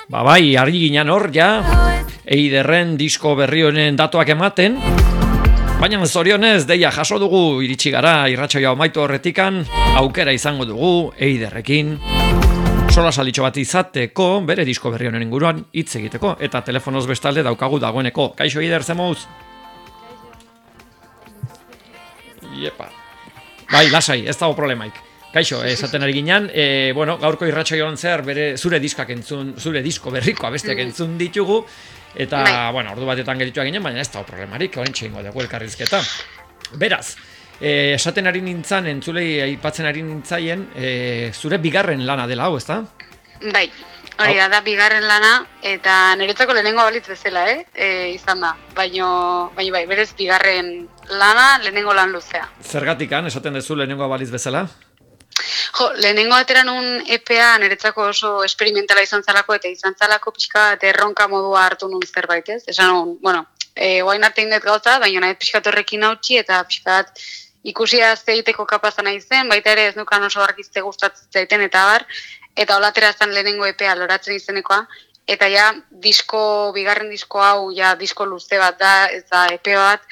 Bai, argi ginen hor, ja, Eiderren disko berri honen datuak ematen, baina zorionez, deia jaso dugu, iritsi gara, irratsaioa amaitu horretikan, aukera izango dugu, Eiderrekin, sola salitxo bat izateko, bere disko berri honen inguruan, hitz egiteko, eta telefonoz bestalde daukagu dagoeneko. Kaixo, Eider, zemouz? Iepa. Bai, lasai, ez dago problemaik. Kaixo, esaten ari ginen, gaurko irratsaioan zehar zure diskak entzun, zure disko berriko abestiak entzun ditugu, eta, ordu batetan gelituak ginen, baina ez dago problemarik, orain txingo dugu elkarrizketa. Beraz, esaten ari nintzen, entzulei aipatzen ari nintzaien, zure bigarren lana dela hau, ezta? Bai, hori da bigarren lana, eta niretzako lehenengo balitz bezala, izan da. Baina bai, berez bigarren lana, lehenengo lan luzea. Zergatikan, esaten duzu lehenengo balitz bezala? Jo, lehenengo atera nun EPA niretzako oso experimentala izan zalako, eta izan zalako pixka erronka modua hartu nun zerbait, ez? Esan nun, guain arte indet gauza, baina nahi pixkat horrekin hautsi, eta pixkat ikusia azte egiteko kapazan nahi zen, baita ere ez nukan oso argizte gustatzen zaiten, eta bar, eta holatera zen lehenengo EPA loratzen izenekoa, eta ja, bigarren disko hau, ja, disko luze bat da, ez da EP bat,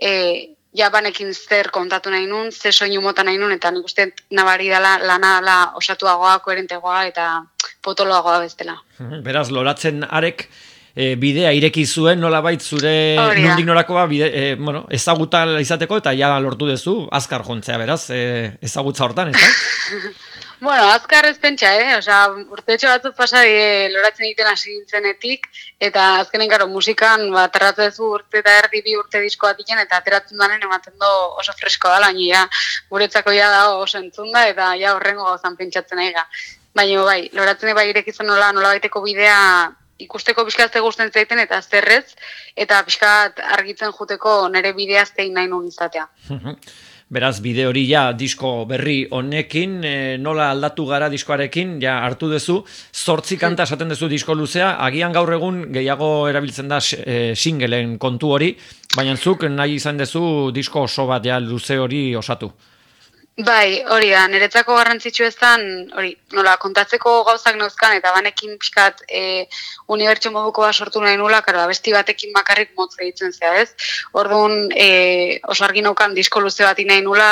ja banekin zer kontatu nahi nun, ze soinu mota nahi nun, eta nik uste nabari dela lana osatuagoa, koherentegoa eta potoloagoa bestela. Beraz, loratzen arek bidea ireki zuen, nolabait zure nondik norakoa ezaguta izateko, eta ja lortu duzu, azkar jontzea, beraz, ezagutza hortan, ez da? Azkar ez pentsa, urtetxo batzuk pasa loratzen egiten hasi nintzenetik, eta azkenen gero musikan aterratzezu urte eta erdi bi urte disko bat iken, eta ateratzen danen ematen do oso fresko da, baina guretzako ja da oso entzunda, eta ja horrengo gauzan pentsatzen nahi ga. Baina bai, loratzen bai irekitzen nola baiteko bidea ikusteko pixkat ze gusten zaiten eta zerrez, eta pixkat argitzen juteko nire bidea zein nahi nun izatea. Beraz, bide hori ja disko berri honekin, nola aldatu gara diskoarekin, ja hartu duzu, 8 kanta esaten duzu disko luzea, agian gaur egun gehiago erabiltzen da singleen kontu hori, baina zuk nahi izan duzu disko oso bat ja luze hori osatu. Bai, hori da, niretzako garrantzitsu ezan, hori, nola, kontatzeko gauzak neuzkan, eta banekin pixkat unibertso moduko bat sortu nahi nula, karo, abesti batekin bakarrik motz egitzen zea, ez? Orduan, oso argi naukan disko luze bat nahi nula,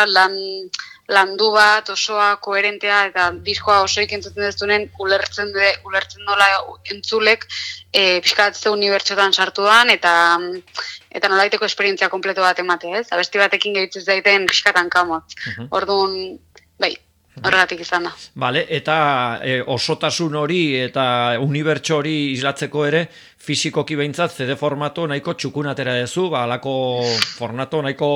landu bat, osoa, koherentea, eta diskoa osoik entzuten dezunen, ulertzen nola entzulek, pixkat ze unibertsotan sartuan, eta nolaiteko esperientzia kompleto bat emate, ez? Abesti batekin gehitzen zaiten pixkatan kamotz. Orduan, bai, horregatik izan da. Bale, eta osotasun hori eta unibertso hori islatzeko ere, fisikoki behintzat, CD formato nahiko txukunatera dezu, alako formato nahiko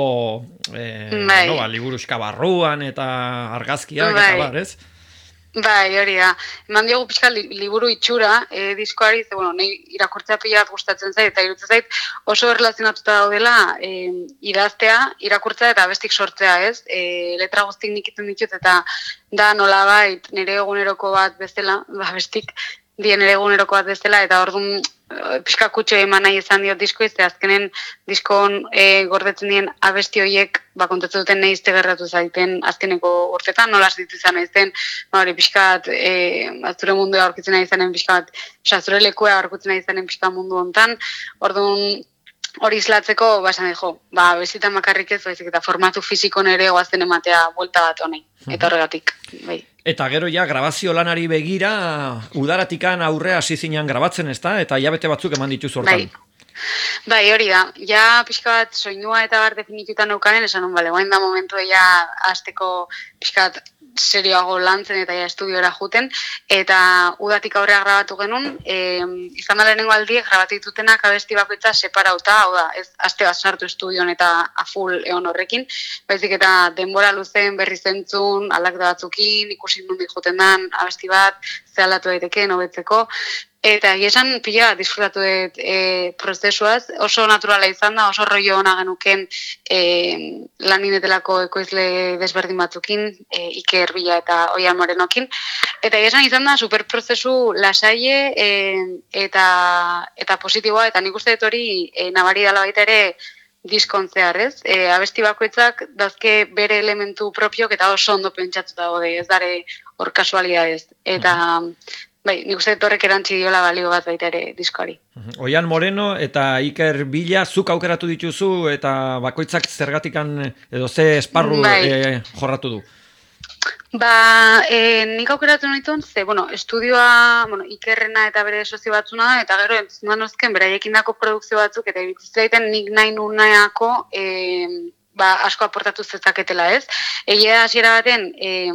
liburuxka barruan eta argazkiak eta bar, ez? Bai, hori da. Eman diogu pixka liburu itxura diskoari, nahi irakurtzea pila bat gustatzen zait, eta irutzen zait oso erlazionatuta daudela idaztea, irakurtzea eta abestik sortzea, ez? Letra guztik nikitzen ditut, eta da nolabait nire eguneroko bat bezala, abestik dien nire eguneroko bat bezala, eta orduan pixka kutxo eman nahi izan diot diskoiz, eta azkenen diskon gordetzen dien abesti horiek kontatzen duten nahi izte gerratu zaiten azkeneko urtetan, nola zitu izan nahi zen, pixkat zure mundua aurkitzen nahi izanen pixkat, zure lekua aurkitzen nahi izanen pixkat mundu hontan, orduan hori islatzeko, esan jo, bestitan makarrik ez, baizik eta formatu fiziko nere goazten ematea buelta bat honei, eta horregatik, bai. Eta gero ja, grabazio lanari begira, udaratikan aurrea hasi zinean grabatzen, ez da? Eta hilabete batzuk eman dituz hortan. Bai, hori da. Ja, pixka bat, soinua eta bar definitutan neukanen, esan nun, guain da momentu ja hasteko pixka bat serioago lantzen eta ja estudiora juten, eta udatik aurrea grabatu genuen, izan da lehenengo aldiek grabatu ditutenak abesti bakoitza separauta, hau da, ez aste bat sartu estudion eta a full egon horrekin, baizik eta denbora luzen berri zentzun, aldaketa batzukin, ikusi nondik juten dan, abesti bat, ze aldatu daiteke, hobetzeko, eta esan pila disfrutatu dut prozesuaz, oso naturala izan da, oso rollo ona genuken laninetelako ekoizle desberdin batzukin, Iker Bila eta Oian Morenokin, eta esan izan da super prozesu lasaie eta positiboa, eta nik uste dut hori nabari dela baita ere diskontzea, ez? Abesti bakoitzak dazke bere elementu propiok eta oso ondo pentsatuta gode, ez dare hor kasualidadez. Eta bai, nik uste horrek erantzi diola balio bat baita ere diskoari. Oian Moreno eta Iker Villa zuk aukeratu dituzu eta bakoitzak zergatikan edo ze esparru jorratu du? Nik aukeratu nituen, estudioa, Ikerrena eta bere sozio batzuna, eta gero entzundan nozken, beraiekin dako produkzio batzuk, eta iritzizaiten nik nahi nuneako asko aportatu zezaketela, ez? Egia hasiera baten,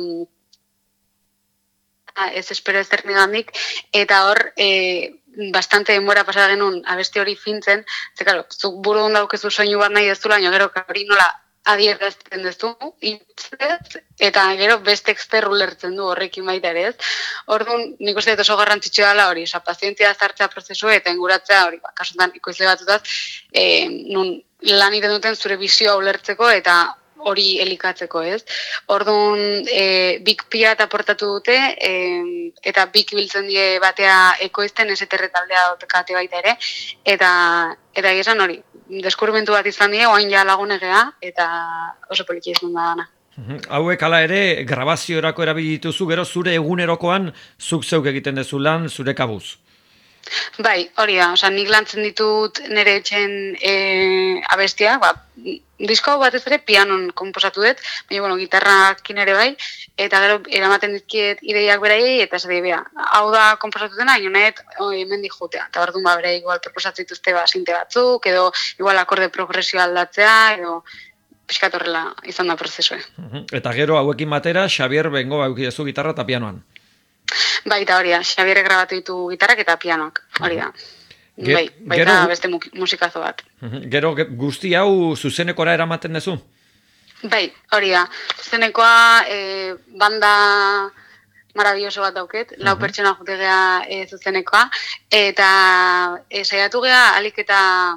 ez espero ez nigandik, eta hor, bastante denbora pasa genuen abesti hori fintzen, ze, karo, zuk buru daukezu soinu bat nahi dezula, baina gero hori nola adierazten dezu, hitzez, eta gero beste eksterru lertzen du horrekin baita ere, ez? Orduan, nik uste dut oso garrantzitsua dela hori, pazientzia zartzea prozesu eta inguratzea hori, kasutan ikoizle batutaz, nun lan iten duten zure bizioa ulertzeko eta hori elikatzeko, ez? Orduan, bik pirat aportatu dute, eta bik biltzen die batea ekoizten eseterre taldea dotekate baita ere, eta esan hori, deskubrimentu bat izan die, oain ja lagunegea, eta oso poliki izan da dana. Hauek hala ere, grabaziorako erabilituzu, gero zure egunerokoan zuk zeuk egiten dezu lan, zure kabuz. Bai, hori da, nik lantzen ditut nire etxen abestiak, disko hau batez ere pianon konposatu dut, baina, gitarrakin ere bai, eta gero eramaten dizkiet ideiak beraiei, eta esatik, hau da konposatu dena, inoet mendik jotea, eta orduan beraiek igual proposatzen dituzte sinte batzuk, edo igual akorde progresio aldatzea, edo pixkat horrela izan da prozesue. Eta gero hauekin batera, Xabier Bengo aukidezu gitarra eta pianoan. Baita hori da, Xabier grabatu ditu gitarrak eta pianoak, hori da. Baita beste musikazo bat. Gero guzti hau zuzenekora eramaten dezu? Bai, hori da. Zuzenekoa banda maravilloso bat dauket, lau pertsona jutegea zuzenekoa, eta saiatu gea alik eta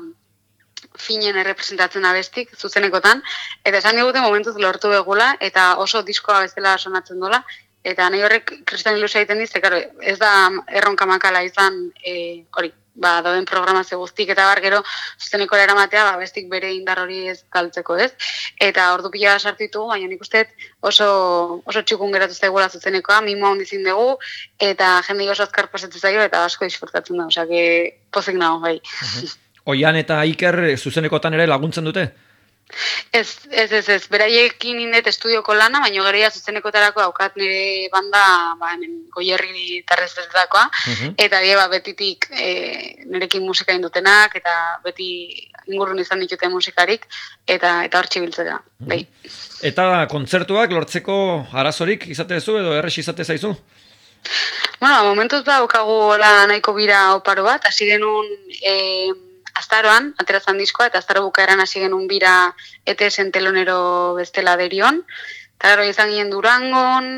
finen errepresentatzen abestik zuzenekotan, eta esan digute momentuz lortu begula, eta oso diskoa bezala sonatzen dola, eta nahi horrek kristan ilusia egiten diz, ez da erronka makala izan hori, dauden programazio guztik eta gero zuzenekora eramatea, bestik bere indar hori ez galtzeko, ez? Eta ordu pila sartu, baina nik uste oso txukun geratu zaigula zuzenekoa, mimo handizin dugu, eta jende oso azkar pasatzen zaio, eta asko disfrutatzen da, osea, pozik nago, bai. Oian eta Iker zuzenekotan ere laguntzen dute? Ez, beraiekin indet estudioko lana, baina geria zuzenekotarako daukat nire banda, hemen Goierri tarrezetakoa, eta betitik nirekin musika indutenak, eta beti ingurrun izan dituten musikarik, eta hor txibiltzera, bai. Eta kontzertuak lortzeko arazorik izate zu, edo errex izate zaizu? Momentuz daukagu nahiko bira oparo bat, hasi genuen azaroan, aterazan diskoa, eta azaro bukaeran hasi genuen bira ETS-en telonero bestela derion. Eta gero izan ginen Durangon,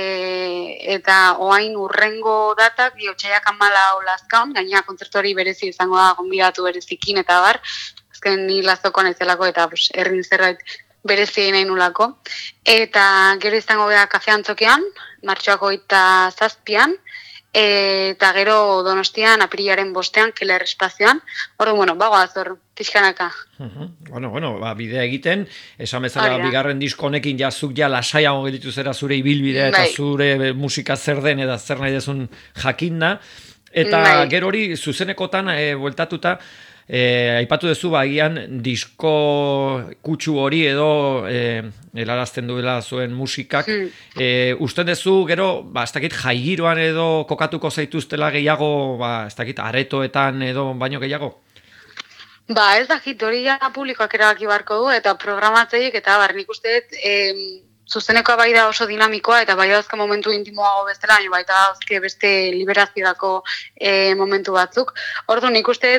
eta oain urrengo datak, otxaiak 14 Lazkaon, gainera kontzertu hori berezi izango da, gonbidatu berezikin eta bar, azken ni Lazokoan ezelako eta herrin zerbait berezi nahi nulako. Eta gero izango gara Kafe Antzokian, martxoako 27an, eta gero Donostian, apirilaren 5ean, Keller espazioan. Orduan, bagoaz hor, pixkanaka. Bidea egiten, esan bezala bigarren disko honekin zuk lasaiago gelditu zera zure ibilbidea eta zure musika zer den eta zer nahi dezun jakinda. Eta gero hori zuzenekotan bueltatuta, aipatu duzu agian disko kutsu hori edo helarazten duela zuen musikak. Usten duzu gero, ez dakit jaigiroan edo kokatuko zaituztela gehiago, ez dakit aretoetan edo baino gehiago? Ez dakit, hori publikoak erabaki barko du eta programatzeiek eta nik uste zuzenekoa bai da oso dinamikoa eta bai dauzka momentu intimoago bestela, baina baita dauzke beste liberaziodako momentu batzuk. Ordu nik uste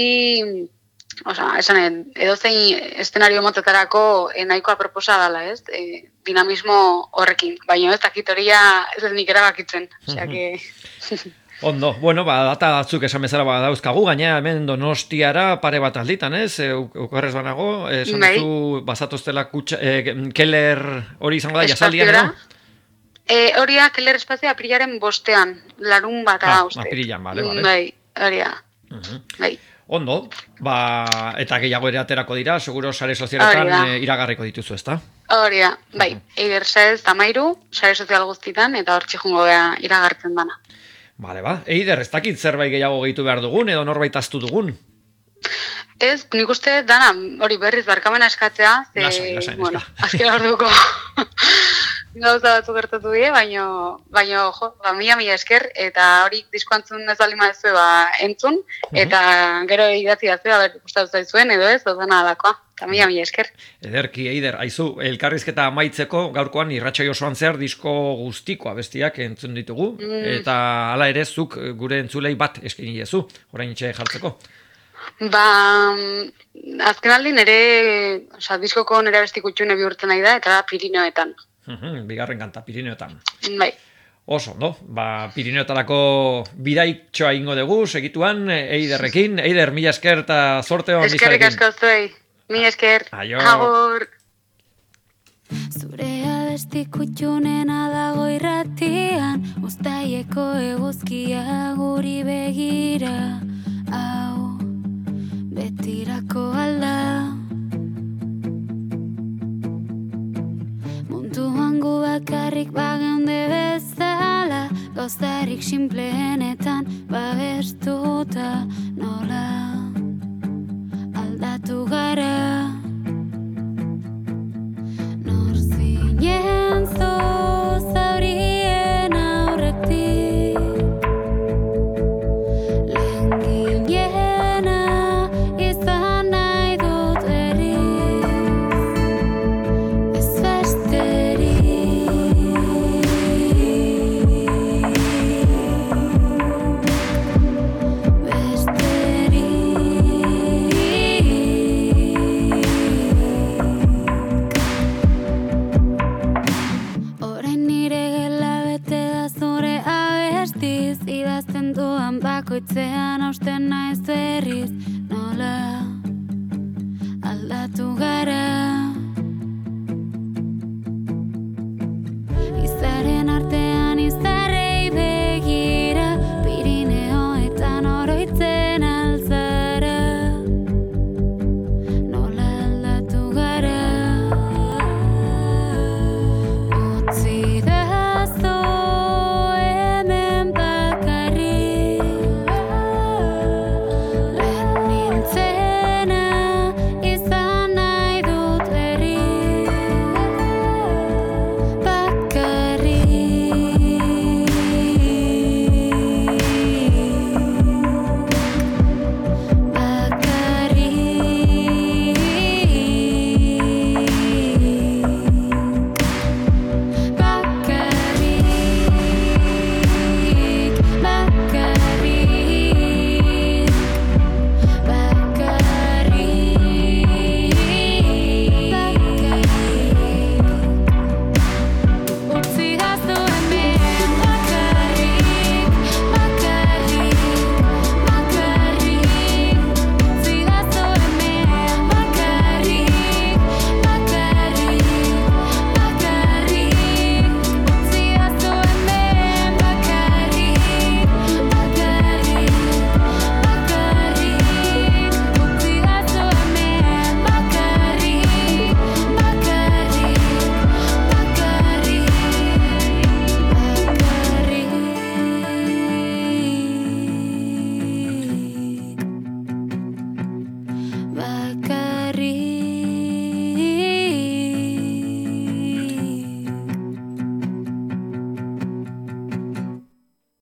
edozein eszenario motetarako nahikoa proposa dela, ez? Dinamismo horrekin, baina ez dakit hori ez nik erabakitzen. Ondo, data batzuk esan bezala dauzkagu, gaina hemen Donostiara pare bat alditan, ez? Okerrez banago, esan duzu bazatoztela Keller hori izango da, jasaldian edo? Hori da, Keller espazioa apirilaren 5ean, larun bat da uste. Apirilan, bale. Bai, hori da. Bai. Ondo, eta gehiago ere aterako dira, seguro sare sozialetan iragarriko dituzu, ezta? Hori da, bai, Eider Saez Tamairu, sare sozial guztitan, eta hor txijungo iragartzen dana. Bale, ba. Eider, ez dakit zerbait gehiago gehitu behar dugun, edo norbait aztu dugun? Ez, nik uste dana, hori berriz barkamena eskatzea, Lasai, bueno, azken orduko gauza batzu gertatu die, baino jo, mila esker, eta hori diskoantzun ez bali maezue, entzun, eta gero idatzi dazue, gustatu zaizuen, edo ez, dana alakoa, eta mila esker. Ederki, Eider, aizu, elkarrizketa amaitzeko, gaurkoan irratsaio osoan zehar disko guztiko abestiak entzun ditugu, eta hala ere zuk gure entzulei bat eskaini jezu, orain itxe jartzeko. Azken aldin diskoko nire abesti kutxune bihurtzen nahi da, eta Pirineoetan. Bigarren kanta, Pirineoetan. Bai. Oso, no? Pirineotarako bidaitxoa ingo dugu, segituan, Eiderrekin. Eider, mila esker eta sorte hon Eskerrik asko zuei. Mila esker. Agur. Zure abesti kutxunena dago irratian, uztaieko eguzkia guri begira. Hau, betirako alda. Munduan gu bakarrik bageunde bezala, gauzarik sinpleenetan babestuta, nola aldatu gara. Nor zinen zu zaurien aurretik, lehen ginena izan nahi dut berriz, ez orain nire gela bete da zure abestiz, idazten duan bakoitzean hausten naiz berriz, nola aldatu gara.